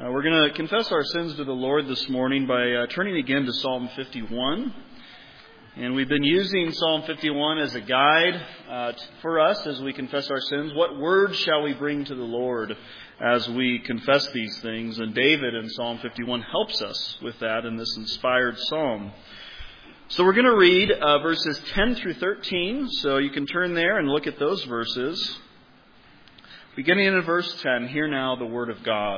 We're going to confess our sins to the Lord this morning by turning again to Psalm 51. And we've been using Psalm 51 as a guide for us as we confess our sins. What words shall we bring to the Lord as we confess these things? And David in Psalm 51 helps us with that in this inspired psalm. So we're going to read verses 10 through 13. So you can turn there and look at those verses. Beginning in verse 10, hear now the word of God.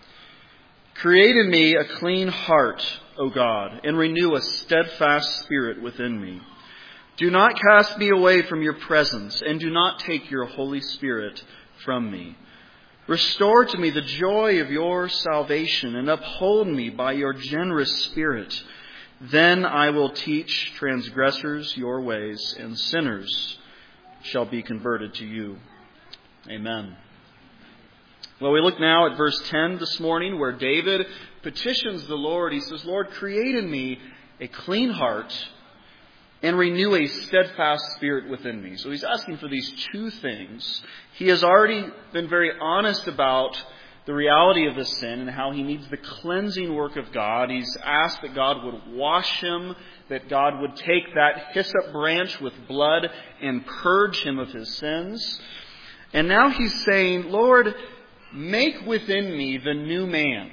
Create in me a clean heart, O God, and renew a steadfast spirit within me. Do not cast me away from your presence, and do not take your Holy Spirit from me. Restore to me the joy of your salvation, and uphold me by your generous spirit. Then I will teach transgressors your ways, and sinners shall be converted to you. Amen. Well, we look now at verse 10 this morning where David petitions the Lord. He says, Lord, create in me a clean heart and renew a steadfast spirit within me. So he's asking for these two things. He has already been very honest about the reality of this sin and how he needs the cleansing work of God. He's asked that God would wash him, that God would take that hyssop branch with blood and purge him of his sins. And now he's saying, Lord, make within me the new man.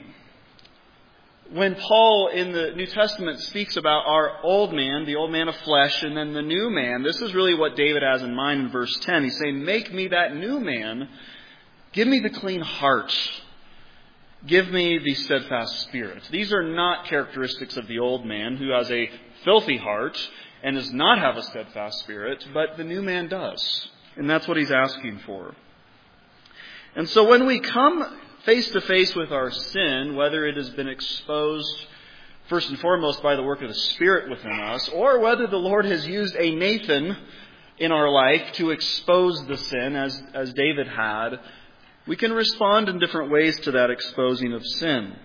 When Paul in the New Testament speaks about our old man, the old man of flesh, and then the new man, this is really what David has in mind in verse 10. He's saying, make me that new man. Give me the clean heart. Give me the steadfast spirit. These are not characteristics of the old man who has a filthy heart and does not have a steadfast spirit, but the new man does. And that's what he's asking for. And so when we come face to face with our sin, whether it has been exposed first and foremost by the work of the Spirit within us, or whether the Lord has used a Nathan in our life to expose the sin, as David had, we can respond in different ways to that exposing of sin.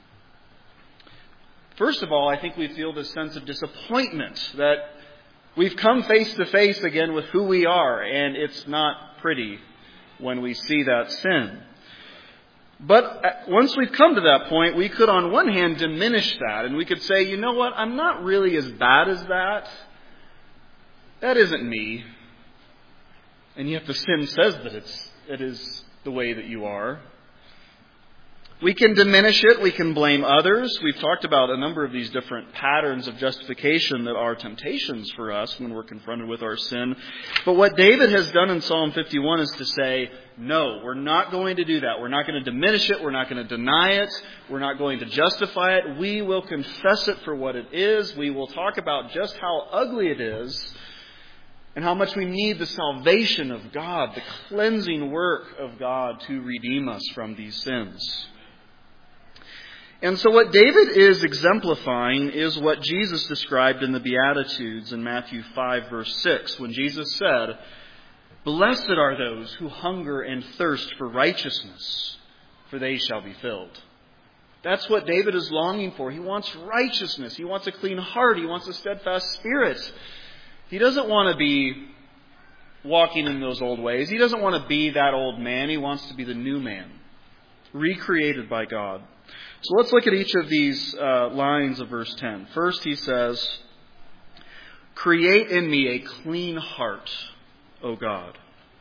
First of all, I think we feel this sense of disappointment that we've come face to face again with who we are, and it's not pretty when we see that sin. But once we've come to that point, we could on one hand diminish that, and we could say, you know what, I'm not really as bad as that. That isn't me. And yet the sin says that it is the way that you are. We can diminish it. We can blame others. We've talked about a number of these different patterns of justification that are temptations for us when we're confronted with our sin. But what David has done in Psalm 51 is to say, no, we're not going to do that. We're not going to diminish it. We're not going to deny it. We're not going to justify it. We will confess it for what it is. We will talk about just how ugly it is and how much we need the salvation of God, the cleansing work of God to redeem us from these sins. And so what David is exemplifying is what Jesus described in the Beatitudes in Matthew 5, verse 6, when Jesus said, Blessed are those who hunger and thirst for righteousness, for they shall be filled. That's what David is longing for. He wants righteousness. He wants a clean heart. He wants a steadfast spirit. He doesn't want to be walking in those old ways. He doesn't want to be that old man. He wants to be the new man, recreated by God. So let's look at each of these lines of verse 10. First, he says, Create in me a clean heart, O God.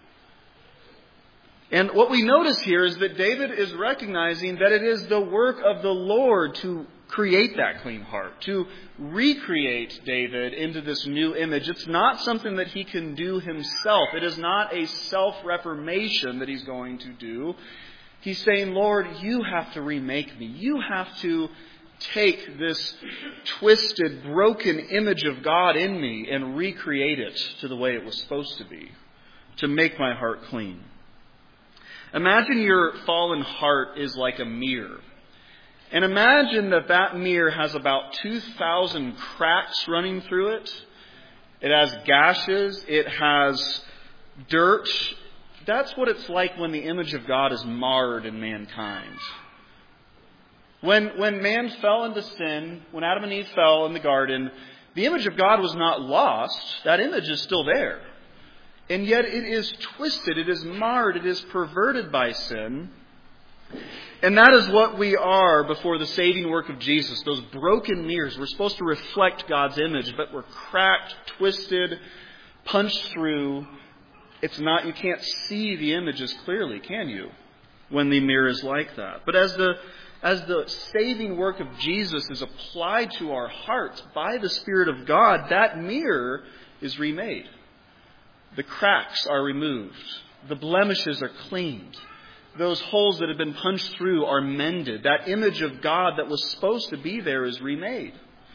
And what we notice here is that David is recognizing that it is the work of the Lord to create that clean heart, to recreate David into this new image. It's not something that he can do himself. It is not a self-reformation that he's going to do. He's saying, Lord, you have to remake me. You have to take this twisted, broken image of God in me and recreate it to the way it was supposed to be, to make my heart clean. Imagine your fallen heart is like a mirror. And imagine that mirror has about 2,000 cracks running through it. It has gashes. It has dirt. That's what it's like when the image of God is marred in mankind. When man fell into sin, when Adam and Eve fell in the garden, the image of God was not lost. That image is still there. And yet it is twisted, it is marred, it is perverted by sin. And that is what we are before the saving work of Jesus. Those broken mirrors. We're supposed to reflect God's image, but we're cracked, twisted, punched through. It's not, you can't see the images clearly, can you? When the mirror is like that. But as the saving work of Jesus is applied to our hearts by the Spirit of God, that mirror is remade. The cracks are removed. The blemishes are cleaned. Those holes that have been punched through are mended. That image of God that was supposed to be there is remade.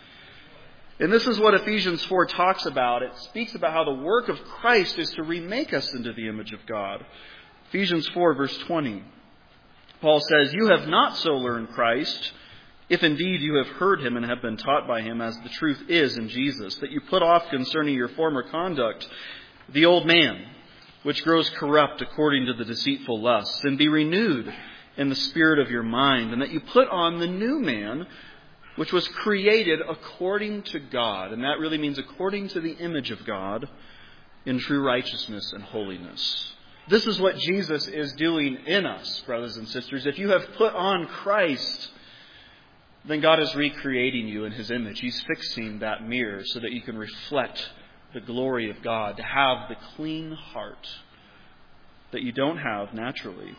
And this is what Ephesians 4 talks about. It speaks about how the work of Christ is to remake us into the image of God. Ephesians 4 verse 20. Paul says, "You have not so learned Christ, if indeed you have heard him and have been taught by him as the truth is in Jesus, that you put off concerning your former conduct the old man, which grows corrupt according to the deceitful lusts, and be renewed in the spirit of your mind, and that you put on the new man, which was created according to God." And that really means according to the image of God, in true righteousness and holiness. This is what Jesus is doing in us, brothers and sisters. If you have put on Christ, then God is recreating you in His image. He's fixing that mirror so that you can reflect the glory of God, to have the clean heart that you don't have naturally.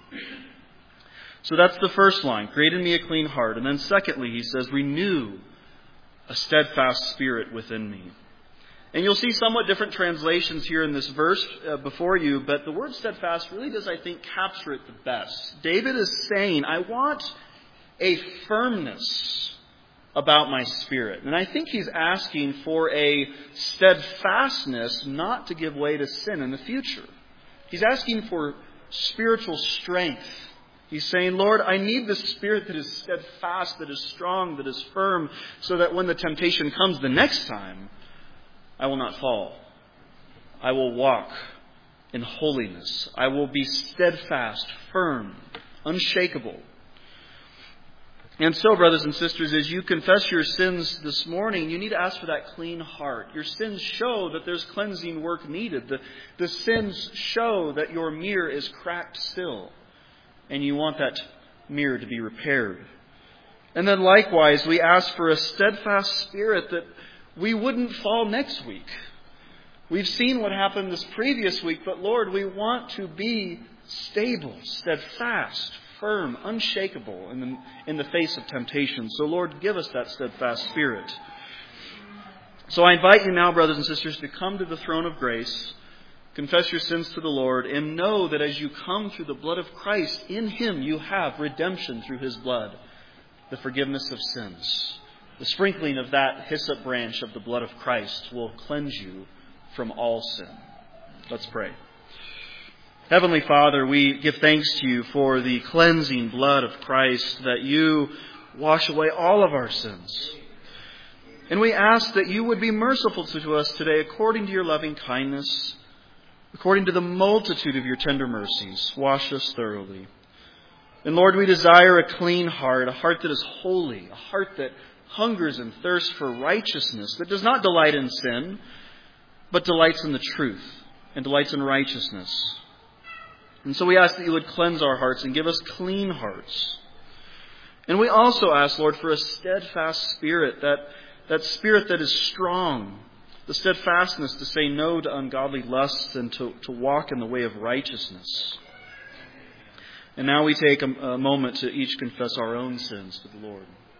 So that's the first line, create in me a clean heart. And then secondly, he says, renew a steadfast spirit within me. And you'll see somewhat different translations here in this verse before you, but the word steadfast really does, I think, capture it the best. David is saying, I want a firmness about my spirit. And I think he's asking for a steadfastness not to give way to sin in the future. He's asking for spiritual strength. He's saying, Lord, I need the spirit that is steadfast, that is strong, that is firm, so that when the temptation comes the next time, I will not fall. I will walk in holiness. I will be steadfast, firm, unshakable. And so, brothers and sisters, as you confess your sins this morning, you need to ask for that clean heart. Your sins show that there's cleansing work needed. The sins show that your mirror is cracked still, and you want that mirror to be repaired. And then likewise, we ask for a steadfast spirit that we wouldn't fall next week. We've seen what happened this previous week, but Lord, we want to be stable, steadfast, firm, unshakable in the face of temptation. So Lord, give us that steadfast spirit. So I invite you now, brothers and sisters, to come to the throne of grace, confess your sins to the Lord, and know that as you come through the blood of Christ, in Him you have redemption through His blood, the forgiveness of sins. The sprinkling of that hyssop branch of the blood of Christ will cleanse you from all sin. Let's pray. Heavenly Father, we give thanks to you for the cleansing blood of Christ, that you wash away all of our sins. And we ask that you would be merciful to us today according to your loving kindness, according to the multitude of your tender mercies. Wash us thoroughly. And Lord, we desire a clean heart, a heart that is holy, a heart that hungers and thirsts for righteousness, that does not delight in sin, but delights in the truth and delights in righteousness. And so we ask that you would cleanse our hearts and give us clean hearts. And we also ask, Lord, for a steadfast spirit, that spirit that is strong, the steadfastness to say no to ungodly lusts and to walk in the way of righteousness. And now we take a moment to each confess our own sins to the Lord.